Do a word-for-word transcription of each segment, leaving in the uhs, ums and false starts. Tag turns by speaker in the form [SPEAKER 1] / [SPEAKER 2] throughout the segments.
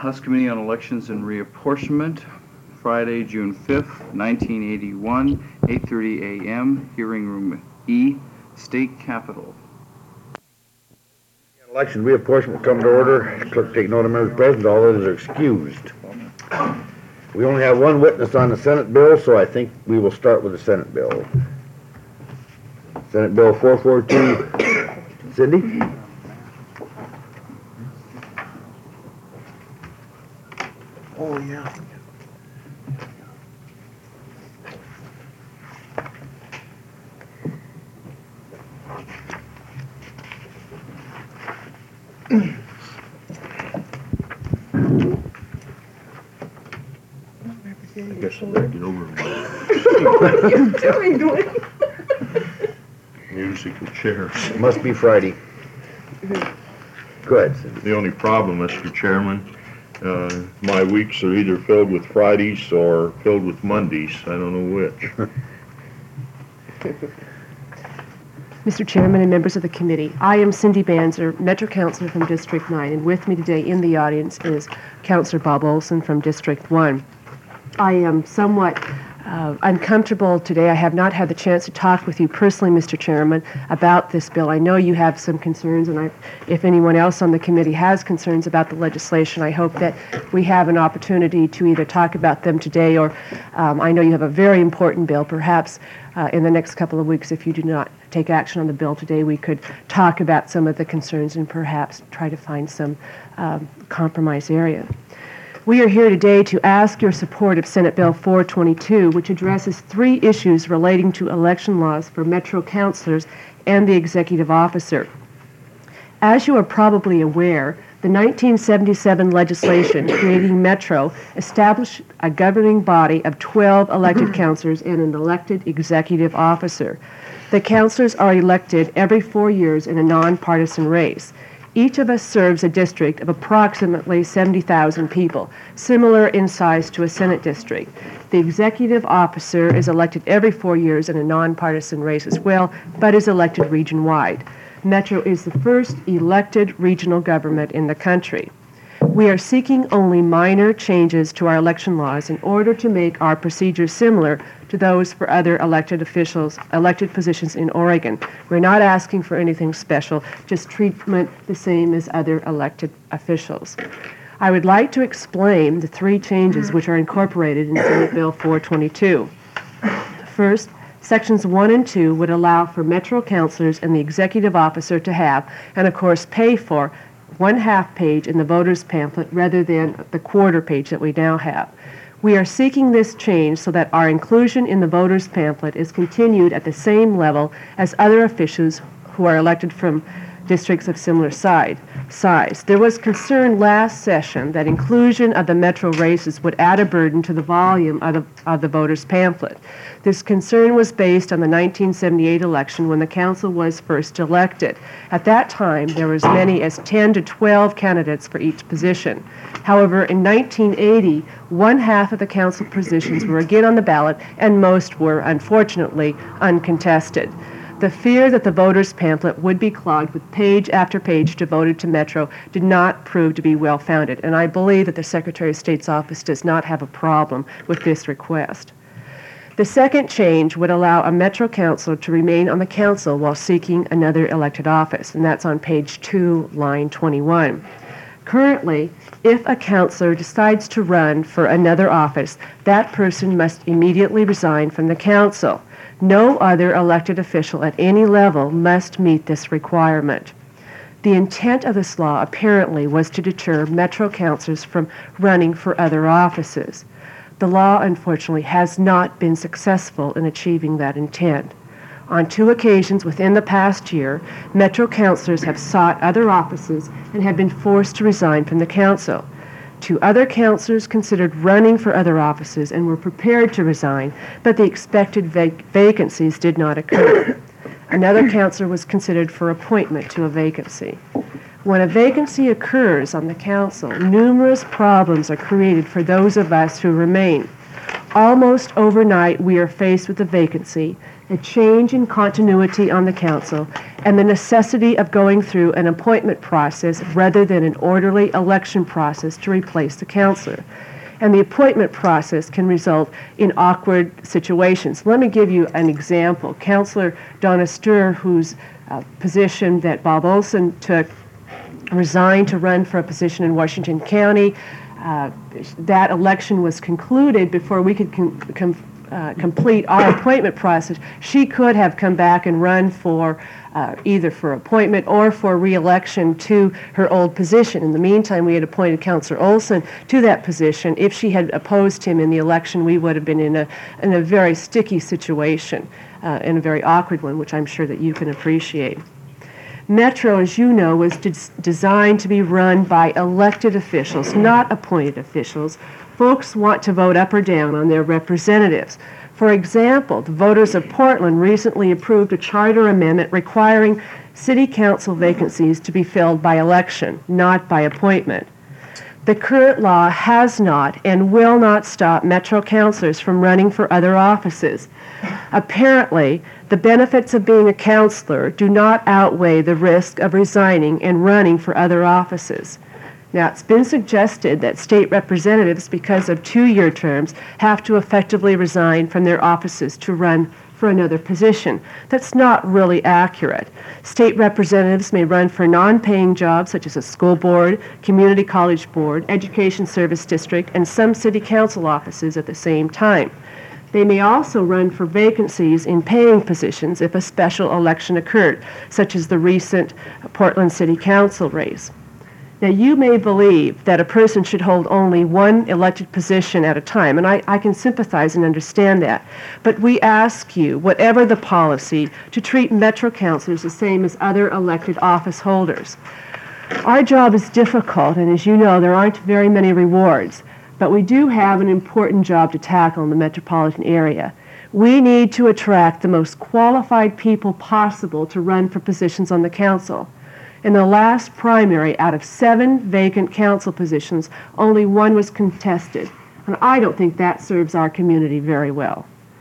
[SPEAKER 1] House Committee on Elections and Reapportionment, Friday, June fifth, nineteen eighty-one, eight thirty a m, hearing room E, State Capitol.
[SPEAKER 2] Election reapportionment come to order. Clerk take note of members present. All others are excused. We only have one witness on the Senate bill, so I think we will start with the Senate bill. Senate Bill four forty-two. Cindy?
[SPEAKER 3] Oh, yeah.
[SPEAKER 4] I guess I better get over my
[SPEAKER 3] What are you doing, Dwayne?
[SPEAKER 4] musical chairs.
[SPEAKER 2] It must be Friday. Go ahead, Cindy.
[SPEAKER 4] The only problem, Mister Chairman, uh, my weeks are either filled with Fridays or filled with Mondays. I don't know which.
[SPEAKER 5] Mister Chairman and members of the committee, I am Cindy Banzer, Metro Councilor from District nine, and with me today in the audience is Councilor Bob Olson from District one. I am somewhat uh, uncomfortable today. I have not had the chance to talk with you personally, Mister Chairman, about this bill. I know you have some concerns, and I, if anyone else on the committee has concerns about the legislation, I hope that we have an opportunity to either talk about them today or um, I know you have a very important bill. Perhaps uh, in the next couple of weeks, if you do not take action on the bill today, we could talk about some of the concerns and perhaps try to find some um, compromise area. We are here today to ask your support of Senate Bill four twenty-two, which addresses three issues relating to election laws for Metro councilors and the executive officer. As you are probably aware, the nineteen seventy-seven legislation creating Metro established a governing body of twelve elected councilors and an elected executive officer. The councilors are elected every four years in a nonpartisan race. Each of us serves a district of approximately seventy thousand people, similar in size to a Senate district. The executive officer is elected every four years in a nonpartisan race as well, but is elected region-wide. Metro is the first elected regional government in the country. We are seeking only minor changes to our election laws in order to make our procedures similar to those for other elected officials, elected positions in Oregon. We're not asking for anything special, just treatment the same as other elected officials. I would like to explain the three changes which are incorporated in Senate Bill four twenty-two. First, Sections one and two would allow for Metro councilors and the executive officer to have, and of course pay for, one half page in the voter's pamphlet rather than the quarter page that we now have. We are seeking this change so that our inclusion in the voter's pamphlet is continued at the same level as other officials who are elected from districts of similar side, size. There was concern last session that inclusion of the Metro races would add a burden to the volume of the, of the voter's pamphlet. This concern was based on the nineteen seventy-eight election when the council was first elected. At that time, there were as many as ten to twelve candidates for each position. However, in nineteen eighty, one half of the council positions were again on the ballot, and most were, unfortunately, uncontested. The fear that the voter's pamphlet would be clogged with page after page devoted to Metro did not prove to be well-founded, and I believe that the Secretary of State's office does not have a problem with this request. The second change would allow a Metro councilor to remain on the council while seeking another elected office, and that's on page two, line twenty-one. Currently, if a councilor decides to run for another office, that person must immediately resign from the council. No other elected official at any level must meet this requirement. The intent of this law apparently was to deter Metro councilors from running for other offices. The law, unfortunately, has not been successful in achieving that intent. On two occasions within the past year, Metro councilors have sought other offices and have been forced to resign from the council. Two other councilors considered running for other offices and were prepared to resign, but the expected vac- vacancies did not occur. Another councilor was considered for appointment to a vacancy. When a vacancy occurs on the council, numerous problems are created for those of us who remain. Almost overnight, we are faced with a vacancy, a change in continuity on the council, and the necessity of going through an appointment process rather than an orderly election process to replace the councillor. And the appointment process can result in awkward situations. Let me give you an example. Councillor Donna Sturr, whose uh, position that Bob Olson took, resigned to run for a position in Washington County. Uh, that election was concluded before we could com- com- uh, complete our appointment process. She could have come back and run for uh, either for appointment or for re-election to her old position. In the meantime, we had appointed Councillor Olson to that position. If she had opposed him in the election, we would have been in a in a very sticky situation, uh, and a very awkward one, which I'm sure that you can appreciate. Metro, as you know, was des- designed to be run by elected officials, not appointed officials. Folks want to vote up or down on their representatives. For example, the voters of Portland recently approved a charter amendment requiring city council vacancies to be filled by election, not by appointment. The current law has not and will not stop Metro councilors from running for other offices. Apparently, the benefits of being a councilor do not outweigh the risk of resigning and running for other offices. Now, it's been suggested that state representatives, because of two-year terms, have to effectively resign from their offices to run for another position. That's not really accurate. State representatives may run for non-paying jobs such as a school board, community college board, education service district, and some city council offices at the same time. They may also run for vacancies in paying positions if a special election occurred, such as the recent Portland City Council race. Now, you may believe that a person should hold only one elected position at a time, and I, I can sympathize and understand that. But we ask you, whatever the policy, to treat Metro councilors the same as other elected office holders. Our job is difficult, and as you know, there aren't very many rewards, but we do have an important job to tackle in the metropolitan area. We need to attract the most qualified people possible to run for positions on the council. In the last primary, out of seven vacant council positions, only one was contested, and I don't think that serves our community very well.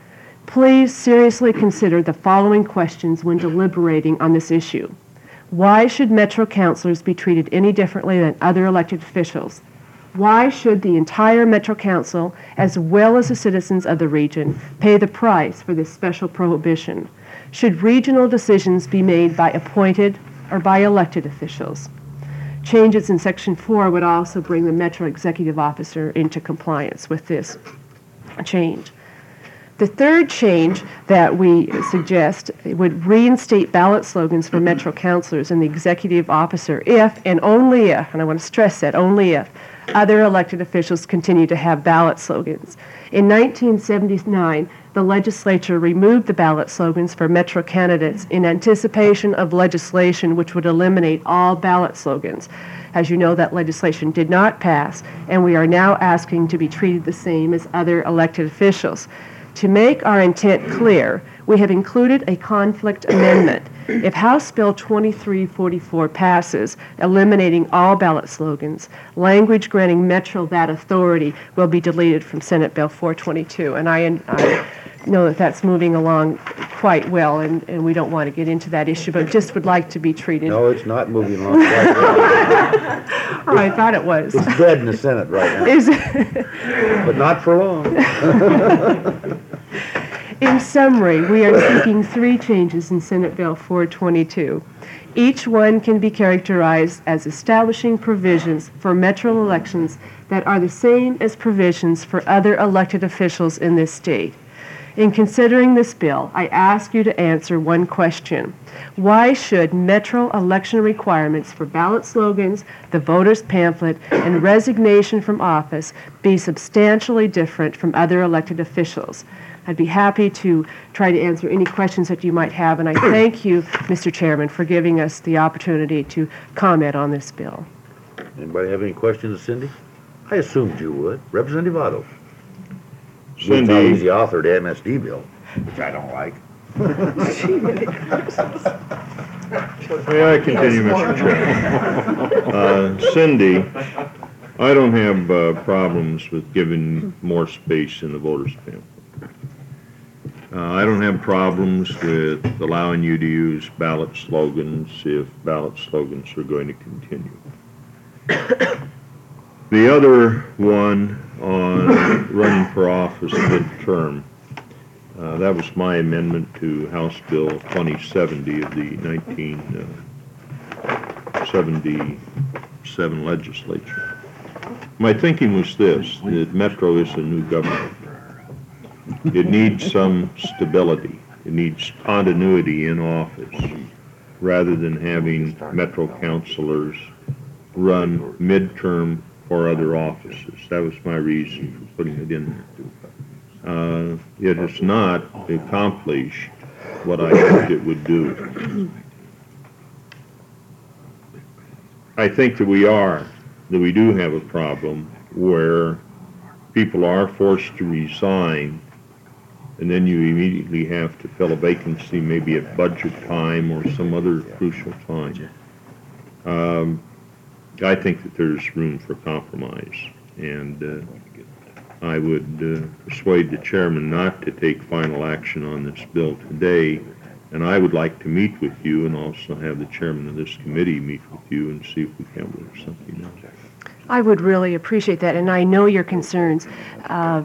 [SPEAKER 5] Please seriously consider the following questions when deliberating on this issue. Why should Metro councilors be treated any differently than other elected officials? Why should the entire Metro Council, as well as the citizens of the region, pay the price for this special prohibition? Should regional decisions be made by appointed or by elected officials? Changes in Section four would also bring the Metro Executive Officer into compliance with this change. The third change that we suggest would reinstate ballot slogans for Metro councilors and the executive officer if, and only if, and I want to stress that, only if, other elected officials continue to have ballot slogans. In nineteen seventy-nine, the legislature removed the ballot slogans for Metro candidates in anticipation of legislation which would eliminate all ballot slogans. As you know, that legislation did not pass, and we are now asking to be treated the same as other elected officials. To make our intent clear, we have included a conflict amendment. If House Bill twenty-three forty-four passes, eliminating all ballot slogans, language granting Metro that authority will be deleted from Senate Bill four twenty-two. And I, I know that that's moving along quite well, and, and we don't want to get into that issue, but just would like to be treated.
[SPEAKER 2] No, it's not moving along quite well.
[SPEAKER 5] Oh, I thought it was.
[SPEAKER 2] It's dead in the Senate right now,
[SPEAKER 5] Is it?
[SPEAKER 2] but not for long.
[SPEAKER 5] In summary, we are seeking three changes in Senate Bill four twenty-two. Each one can be characterized as establishing provisions for Metro elections that are the same as provisions for other elected officials in this state. In considering this bill, I ask you to answer one question. Why should Metro election requirements for ballot slogans, the voter's pamphlet, and resignation from office be substantially different from other elected officials? I'd be happy to try to answer any questions that you might have, and I thank you, Mister Chairman, for giving us the opportunity to comment on this bill.
[SPEAKER 2] Anybody have any questions of Cindy? I assumed you would. Representative Otto.
[SPEAKER 4] Cindy.
[SPEAKER 2] Cindy. He's the author of the M S D bill, which I don't like.
[SPEAKER 4] May I continue, Mister Chairman? Uh, Cindy, I don't have uh, problems with giving more space in the voters' pamphlet. Uh, I don't have problems with allowing you to use ballot slogans if ballot slogans are going to continue. The other one on running for office midterm, uh, that was my amendment to House Bill twenty seventy of the nineteen seventy-seven legislature. My thinking was this, that Metro is a new government. It needs some stability. It needs continuity in office, rather than having Metro councilors run midterm or other offices. That was my reason for putting it in there. Uh, it has not accomplished what I hoped it would do. I think that we are, that we do have a problem where people are forced to resign, and then you immediately have to fill a vacancy, maybe at budget time or some other crucial time. Um, I think that there's room for compromise, and uh, I would uh, persuade the chairman not to take final action on this bill today, and I would like to meet with you and also have the chairman of this committee meet with you and see if we can work something out.
[SPEAKER 5] I would really appreciate that, and I know your concerns. Uh,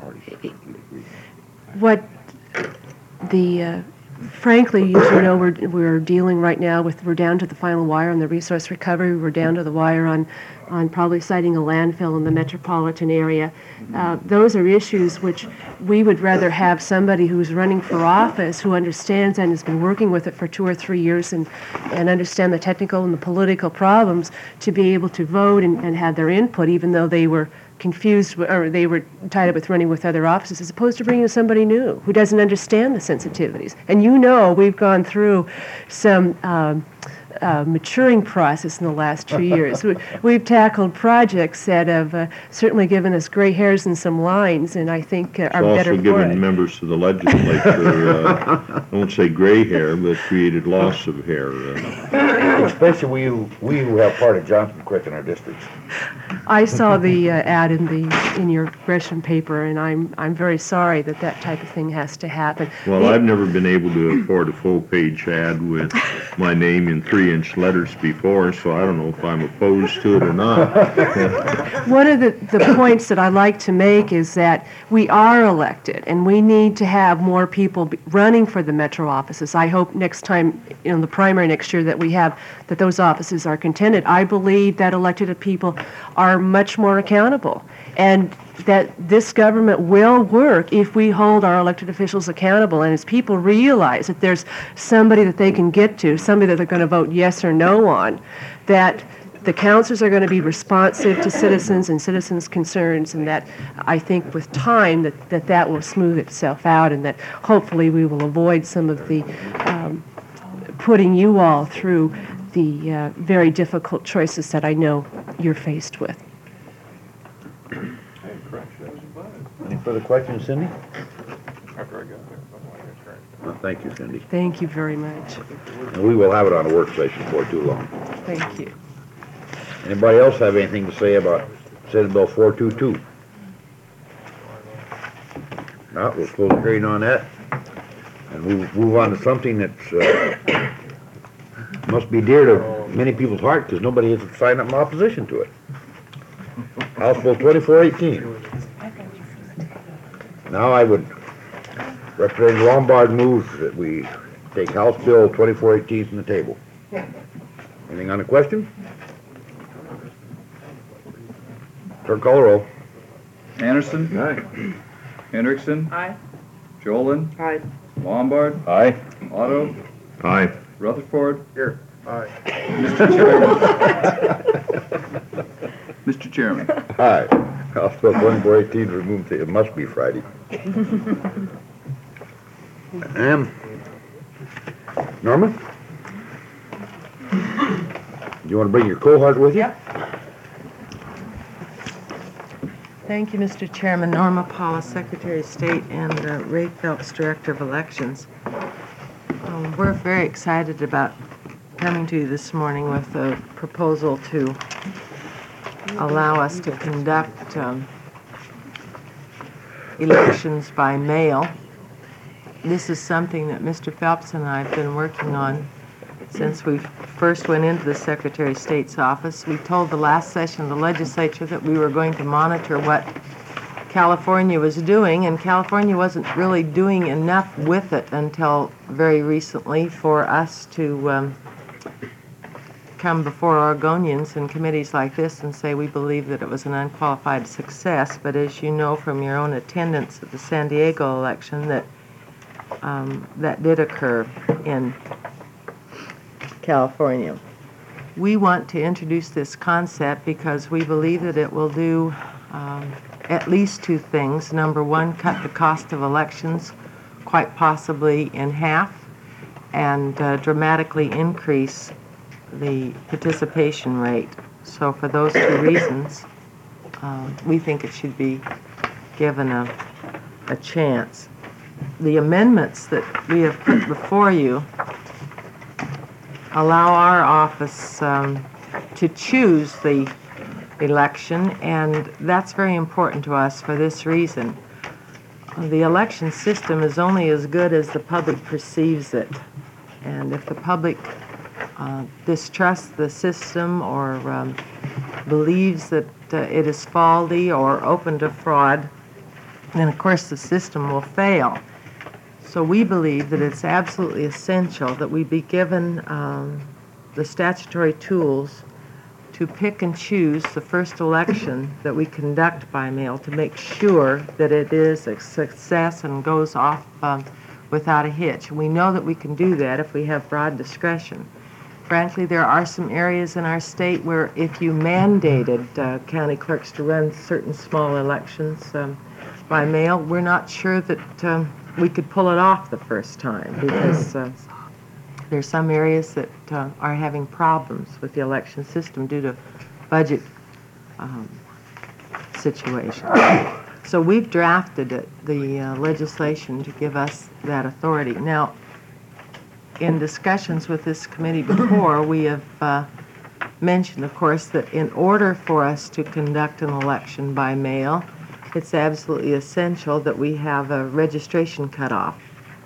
[SPEAKER 5] what the, uh, frankly, as you know, we're, we're dealing right now with, we're down to the final wire on the resource recovery. We're down to the wire on, on probably siting a landfill in the metropolitan area. Uh, those are issues which we would rather have somebody who's running for office who understands and has been working with it for two or three years and, and understand the technical and the political problems to be able to vote and, and have their input, even though they were confused or they were tied up with running with other offices, as opposed to bringing in somebody new who doesn't understand the sensitivities. And you know, we've gone through some um, uh, maturing process in the last two years. We, we've tackled projects that have uh, certainly given us gray hairs and some lines, and I think uh, are
[SPEAKER 4] It's
[SPEAKER 5] better
[SPEAKER 4] also
[SPEAKER 5] for
[SPEAKER 4] given
[SPEAKER 5] it.
[SPEAKER 4] members of the legislature, uh, I won't say gray hair, but created loss of hair. Uh,
[SPEAKER 2] Especially we, we who have part of Johnson Creek in our districts.
[SPEAKER 5] I saw the uh, ad in the in your Gresham paper, and I'm I'm very sorry that that type of thing has to happen.
[SPEAKER 4] Well,
[SPEAKER 5] The-
[SPEAKER 4] I've never been able to afford a full-page ad with my name in three-inch letters before, so I don't know if I'm opposed to it or not.
[SPEAKER 5] One of the, the points that I like to make is that we are elected, and we need to have more people be- running for the metro offices. I hope next time, in the primary next year, that we have, that those offices are contended. I believe that elected people are much more accountable, and that this government will work if we hold our elected officials accountable, and as people realize that there's somebody that they can get to, somebody that they're going to vote yes or no on, that the councilors are going to be responsive to citizens and citizens' concerns, and that I think with time that that, that will smooth itself out, and that hopefully we will avoid some of the um, putting you all through the uh, very difficult choices that I know you're faced with.
[SPEAKER 2] Any further questions, Cindy? Well, thank you, Cindy.
[SPEAKER 5] Thank you very much.
[SPEAKER 2] And we will have it on a work session before too long.
[SPEAKER 5] Thank you.
[SPEAKER 2] Anybody else have anything to say about Senate Bill four two two? No, we'll close the hearing on that. And we move on to something that's, uh, must be dear to many people's heart, because nobody has signed up in opposition to it. House Bill twenty-four eighteen. Now I would, Representative Lombard moves that we take House Bill twenty-four eighteen from the table. Anything on the question? Clerk call the roll.
[SPEAKER 1] Anderson?
[SPEAKER 2] Aye.
[SPEAKER 1] Hendrickson?
[SPEAKER 3] Aye.
[SPEAKER 1] Jolin?
[SPEAKER 3] Aye.
[SPEAKER 1] Lombard?
[SPEAKER 2] Aye.
[SPEAKER 1] Otto?
[SPEAKER 4] Aye.
[SPEAKER 1] Rutherford?
[SPEAKER 3] Here. Aye.
[SPEAKER 1] Mister Chairman? Mister Chairman?
[SPEAKER 2] Aye. House Bill twenty-four eighteen removed, it must be Friday. Um, Norman? You want to bring your cohort with you?
[SPEAKER 6] Thank you, Mister Chairman. Norma Paula, Secretary of State, and uh, Ray Phelps, Director of Elections. Um, We're very excited about coming to you this morning with a proposal to allow us to conduct um, elections by mail this is something that Mister Phelps and I have been working on since we first went into the Secretary of State's office. We told the last session of the legislature that we were going to monitor what California was doing, and California wasn't really doing enough with it until very recently for us to um, come before Oregonians and committees like this and say we believe that it was an unqualified success. But as you know from your own attendance at the San Diego election, that um, that did occur in California. We want to introduce this concept because we believe that it will do um, at least two things. Number one, cut the cost of elections quite possibly in half, and uh, dramatically increase the participation rate. So for those two reasons, uh, we think it should be given a, a chance. The amendments that we have put before you allow our office um, to choose the election, and that's very important to us for this reason. The election system is only as good as the public perceives it, and if the public uh, distrusts the system or um, believes that uh, it is faulty or open to fraud, then of course the system will fail. So we believe that it's absolutely essential that we be given um, the statutory tools to pick and choose the first election that we conduct by mail to make sure that it is a success and goes off um, without a hitch. We know that we can do that if we have broad discretion. Frankly, there are some areas in our state where if you mandated uh, county clerks to run certain small elections um, by mail, we're not sure that um, we could pull it off the first time, because uh, there's some areas that uh, are having problems with the election system due to budget um, situation. So we've drafted it, the uh, legislation to give us that authority. Now, in discussions with this committee before, we have uh, mentioned, of course, that in order for us to conduct an election by mail, it's absolutely essential that we have a registration cutoff.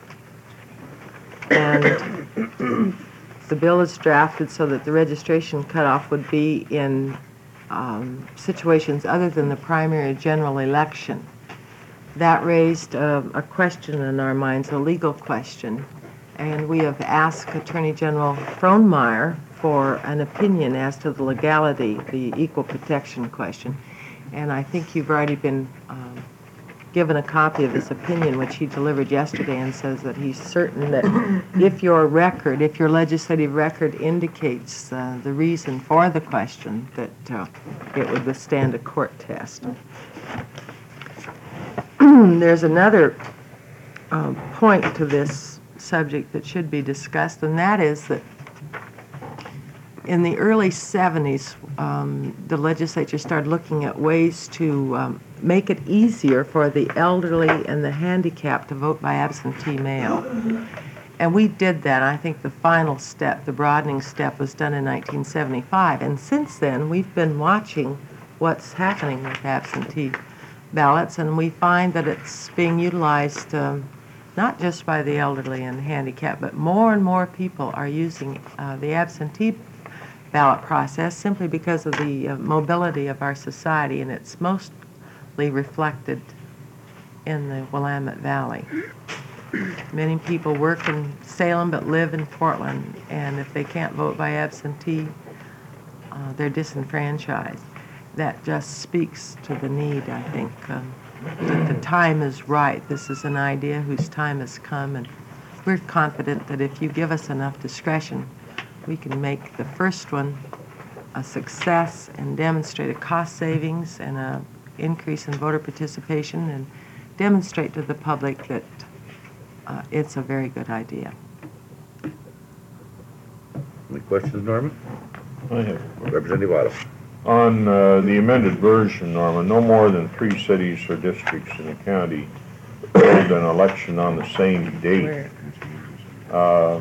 [SPEAKER 6] And the bill is drafted so that the registration cutoff would be in um, situations other than the primary or general election. That raised uh, a question in our minds, a legal question, and we have asked Attorney General Frohnmeyer for an opinion as to the legality, the equal protection question. And I think you've already been um, given a copy of his opinion, which he delivered yesterday, and says that he's certain that if your record, if your legislative record indicates uh, the reason for the question, that uh, it would withstand a court test. There's another uh, point to this subject that should be discussed, and that is that in the early seventies, um, the legislature started looking at ways to um, make it easier for the elderly and the handicapped to vote by absentee mail. And we did that. I think the final step, the broadening step, was done in nineteen seventy-five. And since then, we've been watching what's happening with absentee ballots, and we find that it's being utilized um, not just by the elderly and handicapped, but more and more people are using uh, the absentee ballot process simply because of the uh, mobility of our society, and it's mostly reflected in the Willamette Valley. Many people work in Salem but live in Portland, and if they can't vote by absentee, uh, they're disenfranchised. That just speaks to the need, I think, um, that the time is right. This is an idea whose time has come, and we're confident that if you give us enough discretion, we can make the first one a success and demonstrate a cost savings and an increase in voter participation, and demonstrate to the public that uh, it's a very good idea.
[SPEAKER 2] Any questions, Norman?
[SPEAKER 4] I have.
[SPEAKER 2] Representative Otto.
[SPEAKER 4] On uh, the amended version, Norma, no more than three cities or districts in the county hold an election on the same date. Uh,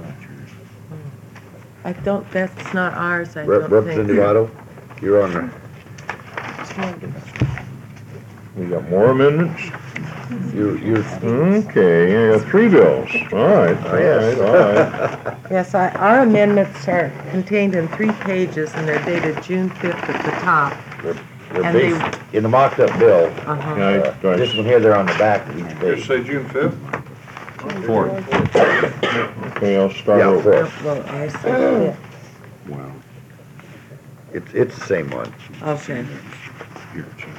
[SPEAKER 6] I don't, that's not ours, I
[SPEAKER 2] Rep-
[SPEAKER 6] don't
[SPEAKER 2] Representative
[SPEAKER 6] think.
[SPEAKER 2] Otto, you're on there.
[SPEAKER 4] we got more amendments?
[SPEAKER 2] You're, you're,
[SPEAKER 4] Okay, I got three bills. All right, all
[SPEAKER 2] yes.
[SPEAKER 4] right, all right.
[SPEAKER 6] Yes, I, our amendments are contained in three pages, and they're dated June fifth at the top.
[SPEAKER 2] they're
[SPEAKER 6] And they-
[SPEAKER 2] based in the mocked up bill.
[SPEAKER 6] Uh-huh.
[SPEAKER 4] Yeah, I-
[SPEAKER 2] Uh, This one here, they're on the back of each
[SPEAKER 3] Just
[SPEAKER 2] page.
[SPEAKER 3] say June fifth?
[SPEAKER 7] Fourth.
[SPEAKER 4] Okay, I'll start
[SPEAKER 2] Yeah,
[SPEAKER 4] over.
[SPEAKER 2] fourth.
[SPEAKER 6] Well, I said,
[SPEAKER 7] Wow.
[SPEAKER 2] It's, it's the same one.
[SPEAKER 6] yeah, okay.
[SPEAKER 7] Here, change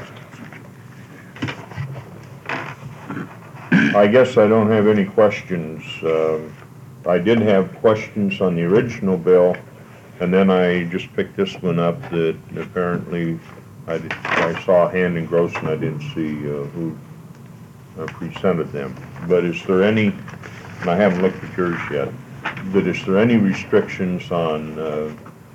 [SPEAKER 4] I guess I don't have any questions. Um, I did have questions on the original bill, and then I just picked this one up that apparently I did, I saw a hand engrossed and I didn't see uh, who uh, presented them. But is there any, and I haven't looked at yours yet, but is there any restrictions on uh,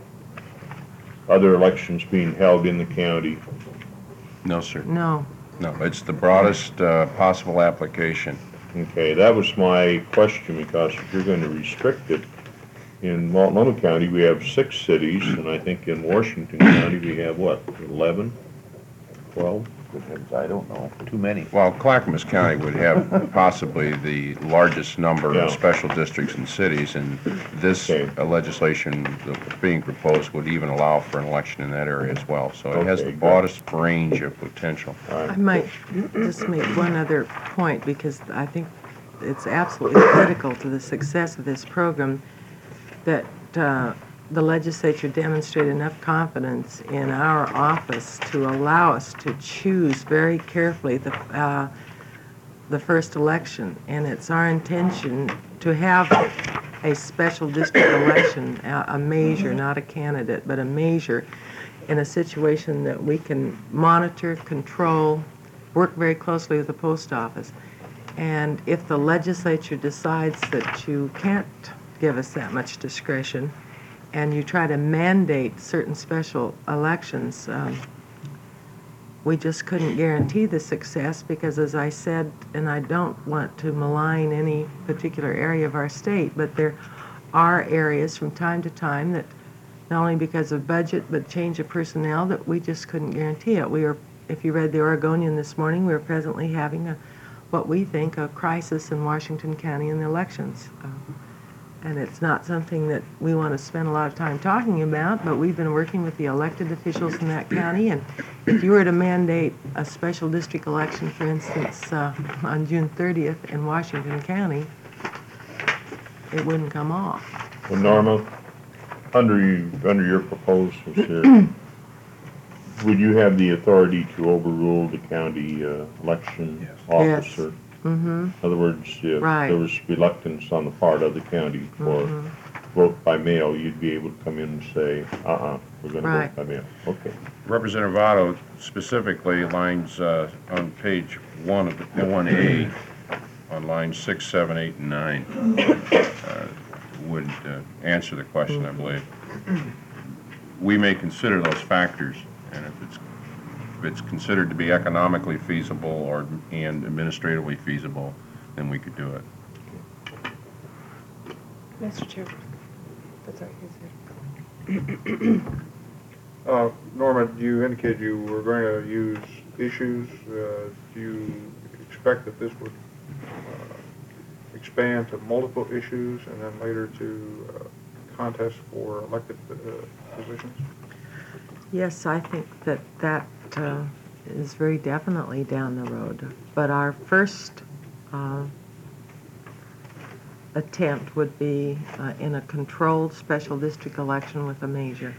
[SPEAKER 4] other elections being held in the county?
[SPEAKER 7] No, sir.
[SPEAKER 6] No.
[SPEAKER 7] No, it's the broadest uh, possible application.
[SPEAKER 4] Okay, that was my question, because if you're going to restrict it, in Multnomah County, we have six cities, and I think in Washington County, we have what, eleven, twelve?
[SPEAKER 2] I don't know, too many.
[SPEAKER 7] Well, Clackamas County would have possibly the largest number
[SPEAKER 4] Yeah.
[SPEAKER 7] of special districts and cities, and this
[SPEAKER 4] Okay.
[SPEAKER 7] uh, legislation that's being proposed would even allow for an election in that area as well. So it has
[SPEAKER 4] Okay,
[SPEAKER 7] the
[SPEAKER 4] good.
[SPEAKER 7] broadest range of potential.
[SPEAKER 6] I might just make one other point, because I think it's absolutely critical to the success of this program that uh, the legislature demonstrate enough confidence in our office to allow us to choose very carefully the, uh, the first election. And it's our intention to have a special district election, a a measure, not a candidate, but a measure, in a situation that we can monitor, control, work very closely with the post office. And if the legislature decides that you can't give us that much discretion, and you try to mandate certain special elections, um, we just couldn't guarantee the success, because, as I said, and I don't want to malign any particular area of our state, but there are areas from time to time that, not only because of budget, but change of personnel, that we just couldn't guarantee it. We were, if you read the Oregonian this morning, we are presently having a, what we think, a crisis in Washington County in the elections. Uh, And it's not something that we want to spend a lot of time talking about, but we've been working with the elected officials in that county, and if you were to mandate a special district election, for instance, uh, on June thirtieth in Washington County, it wouldn't come off.
[SPEAKER 4] Well, Norma, under you, under your proposals here, would you have the authority to overrule the county uh, election
[SPEAKER 7] Yes.
[SPEAKER 4] officer?
[SPEAKER 6] Mm-hmm.
[SPEAKER 4] In other words, if
[SPEAKER 6] Right.
[SPEAKER 4] there was reluctance on the part of the county for
[SPEAKER 6] Mhm.
[SPEAKER 4] vote by mail, you'd be able to come in and say, uh-uh, we're going to
[SPEAKER 6] Right.
[SPEAKER 4] vote by mail. Okay.
[SPEAKER 7] Representative Otto specifically lines uh, on page one of the one A, on lines six, seven, eight, and nine, uh, would uh, answer the question, I believe. We may consider those factors, and if it's if it's considered to be economically feasible or and administratively feasible, then we could do it.
[SPEAKER 5] Mister Chairman. That's all right.
[SPEAKER 3] Uh, Norma, you indicated you were going to use issues. Uh, do you expect that this would uh, expand to multiple issues and then later to uh, contests for elected uh, positions?
[SPEAKER 6] Yes, I think that that uh, is very definitely down the road. But our first uh, attempt would be uh, in a controlled special district election with a major.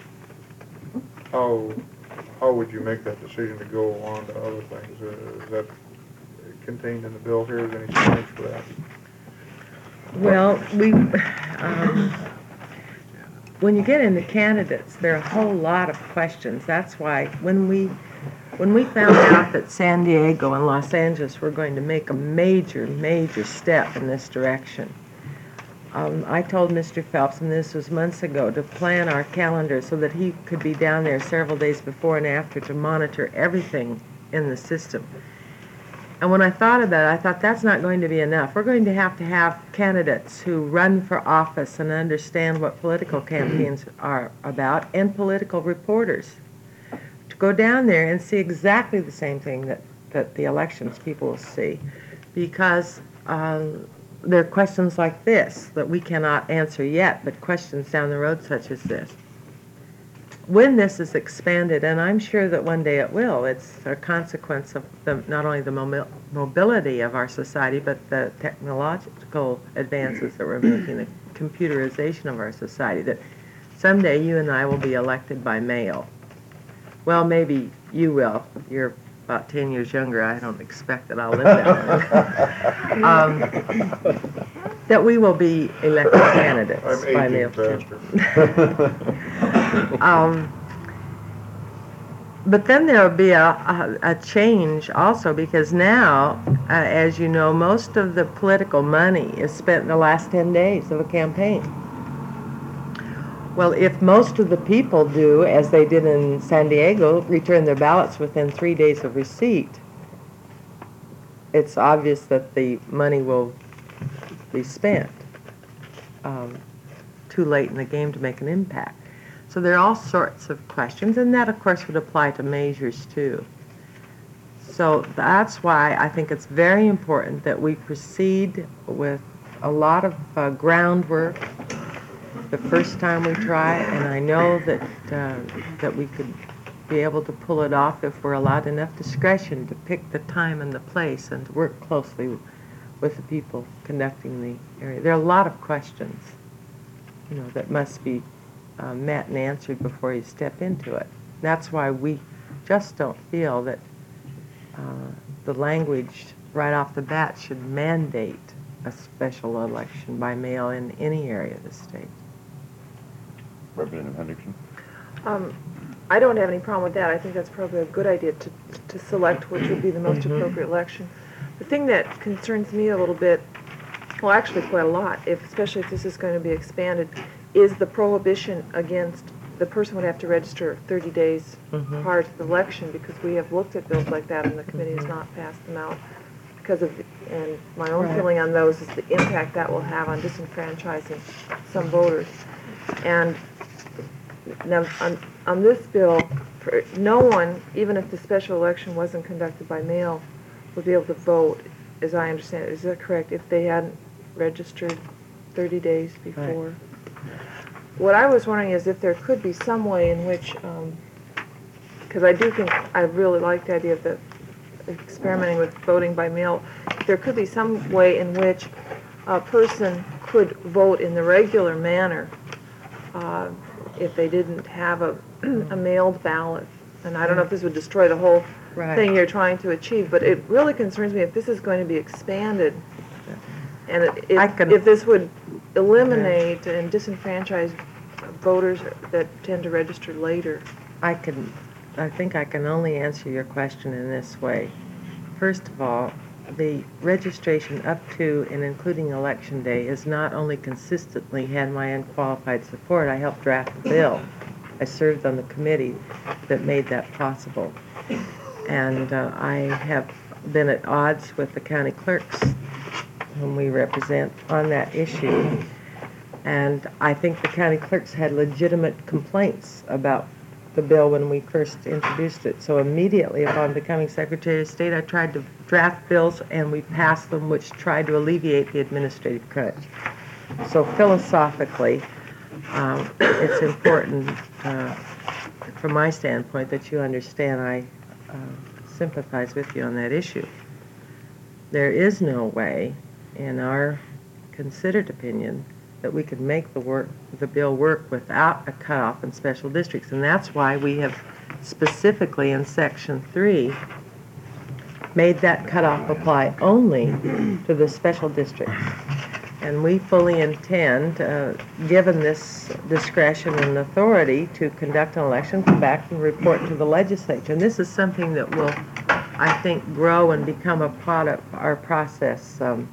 [SPEAKER 3] How, how would you make that decision to go on to other things? Uh, Is that contained in the bill here? Is there any change for that?
[SPEAKER 6] Well, we, um, when you get into candidates, there are a whole lot of questions. That's why when we, when we found out that San Diego and Los Angeles were going to make a major, major step in this direction, um, I told Mister Phelps, and this was months ago, to plan our calendar so that he could be down there several days before and after to monitor everything in the system. And when I thought of that, I thought that's not going to be enough. We're going to have to have candidates who run for office and understand what political campaigns are about, and political reporters to go down there and see exactly the same thing that that the elections people will see, because um, there are questions like this that we cannot answer yet, but questions down the road such as this. When this is expanded, and I'm sure that one day it will, it's a consequence of the, not only the mobi- mobility of our society, but the technological advances that we're making, the computerization of our society, that someday you and I will be elected by mail. Well, maybe you will. You're about ten years younger. I don't expect that I'll live that long. um, that we will be elected candidates
[SPEAKER 3] I'm
[SPEAKER 6] by
[SPEAKER 3] aging
[SPEAKER 6] mail.
[SPEAKER 3] faster.
[SPEAKER 6] um, but then there will be a, a, a change also, because now, uh, as you know, most of the political money is spent in the last ten days of a campaign. Well, if most of the people do, as they did in San Diego, return their ballots within three days of receipt, it's obvious that the money will be spent um, too late in the game to make an impact. So there are all sorts of questions, and that, of course, would apply to measures, too. So that's why I think it's very important that we proceed with a lot of uh, groundwork the first time we try, and I know that uh, that we could be able to pull it off if we're allowed enough discretion to pick the time and the place and to work closely with the people conducting the area. There are a lot of questions, you know, that must be uh, met and answered before you step into it. That's why we just don't feel that uh, the language right off the bat should mandate a special election by mail in any area of the state.
[SPEAKER 7] Representative Hendrickson?
[SPEAKER 8] Um, I don't have any problem with that. I think that's probably a good idea to, to select which would be the most appropriate election. The thing that concerns me a little bit, well, actually quite a lot, if, especially if this is going to be expanded, is the prohibition against the person would have to register thirty days
[SPEAKER 6] Mhm.
[SPEAKER 8] prior to the election, because we have looked at bills like that and the committee has not passed them out because of, and my own
[SPEAKER 6] Right.
[SPEAKER 8] feeling on those is the impact that will have on disenfranchising some voters. And now, on, on this bill, for, no one, even if the special election wasn't conducted by mail, would be able to vote, as I understand it. Is that correct? If they hadn't registered thirty days before? What I was wondering is if there could be some way in which, because I do think, I really like the idea of the experimenting with voting by mail, if there could be some way in which a person could vote in the regular manner uh, if they didn't have a, a mailed ballot. And I don't know if this would destroy the whole
[SPEAKER 6] Right.
[SPEAKER 8] thing you're trying to achieve, but it really concerns me if this is going to be expanded, and
[SPEAKER 6] I
[SPEAKER 8] if,
[SPEAKER 6] can-
[SPEAKER 8] if this would eliminate and disenfranchise voters that tend to register later.
[SPEAKER 6] I can, I think I can only answer your question in this way. First of all, the registration up to and including Election Day has not only consistently had my unqualified support, I helped draft the bill. I served on the committee that made that possible. And uh, I have been at odds with the county clerks whom we represent on that issue. And I think the county clerks had legitimate complaints about the bill when we first introduced it. So immediately upon becoming Secretary of State, I tried to draft bills, and we passed them, which tried to alleviate the administrative crunch. So philosophically, um, it's important, uh, from my standpoint, that you understand I uh, sympathize with you on that issue. There is no way, in our considered opinion, that we could make the work, the bill work without a cutoff in special districts. And that's why we have specifically in Section three made that cutoff apply only to the special districts. And we fully intend, uh, given this discretion and authority to conduct an election, come back and report to the legislature. And this is something that will, I think, grow and become a part of our process um,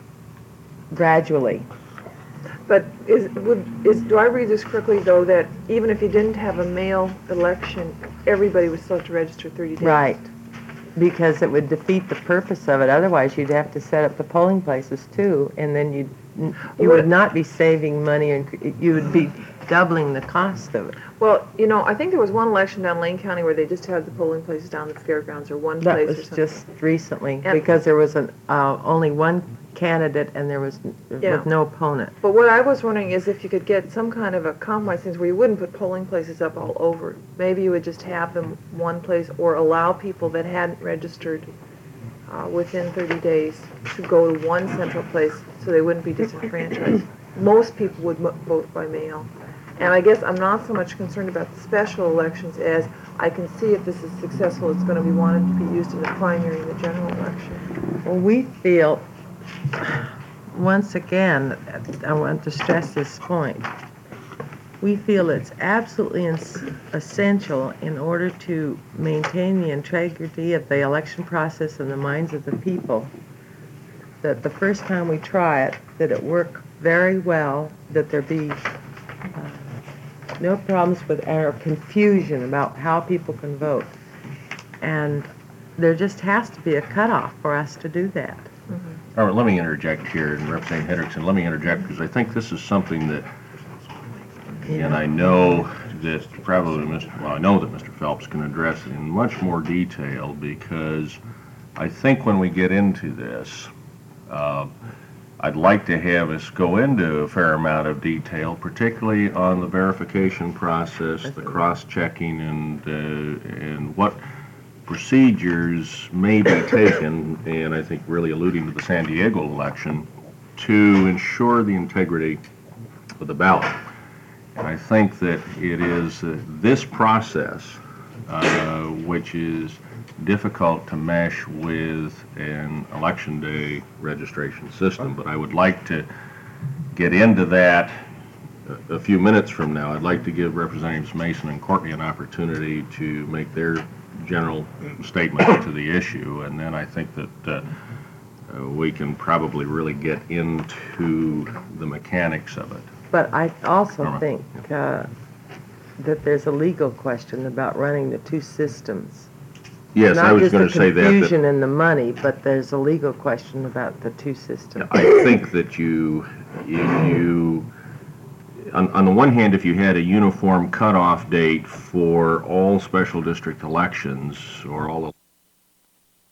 [SPEAKER 6] gradually.
[SPEAKER 8] But is, would, is, do I read this correctly, though, that even if you didn't have a mail election, everybody would still have to register thirty days?
[SPEAKER 6] Right, because it would defeat the purpose of it. Otherwise, you'd have to set up the polling places too, and then you'd, you would not be saving money, and you would be doubling the cost of it.
[SPEAKER 8] Well, you know, I think there was one election down Lane County where they just had the polling places down at the fairgrounds or one
[SPEAKER 6] That
[SPEAKER 8] place or
[SPEAKER 6] was
[SPEAKER 8] something.
[SPEAKER 6] just recently,
[SPEAKER 8] And-
[SPEAKER 6] because there was an, uh, only one candidate and there was,
[SPEAKER 8] Yeah.
[SPEAKER 6] with no opponent.
[SPEAKER 8] But what I was wondering is if you could get some kind of a compromise, things where you wouldn't put polling places up all over. Maybe you would just have them one place or allow people that hadn't registered uh, within thirty days to go to one central place so they wouldn't be disenfranchised. Most people would mo- vote by mail. And I guess I'm not so much concerned about the special elections as I can see if this is successful, it's going to be wanted to be used in the primary and the general election.
[SPEAKER 6] Well, we feel, once again, I want to stress this point, we feel it's absolutely ins- essential in order to maintain the integrity of the election process in the minds of the people, that the first time we try it, that it work very well, that there be uh, no problems with our confusion about how people can vote. And there just has to be a cutoff for us to do that.
[SPEAKER 7] All right, let me interject here, and Representative Hendrickson, let me interject, because I think this is something that, and I know that probably, Mister well, I know that Mister Phelps can address it in much more detail, because I think when we get into this, uh, I'd like to have us go into a fair amount of detail, particularly on the verification process, the cross-checking, and, uh, and what procedures may be taken, and I think really alluding to the San Diego election, to ensure the integrity of the ballot. And I think that it is uh, this process uh, which is difficult to mesh with an election day registration system, but I would like to get into that a, a few minutes from now. I'd like to give Representatives Mason and Courtney an opportunity to make their general statement to the issue, and then I think that uh, uh, we can probably really get into the mechanics of it.
[SPEAKER 6] But I also
[SPEAKER 7] Norma.
[SPEAKER 6] think uh, that there's a legal question about running the two systems.
[SPEAKER 7] Yes, I was going to say
[SPEAKER 6] Not just
[SPEAKER 7] that.
[SPEAKER 6] the
[SPEAKER 7] that
[SPEAKER 6] confusion in the money, but there's a legal question about the two systems.
[SPEAKER 7] I think that you, if you, on, on the one hand, if you had a uniform cutoff date for all special district elections or all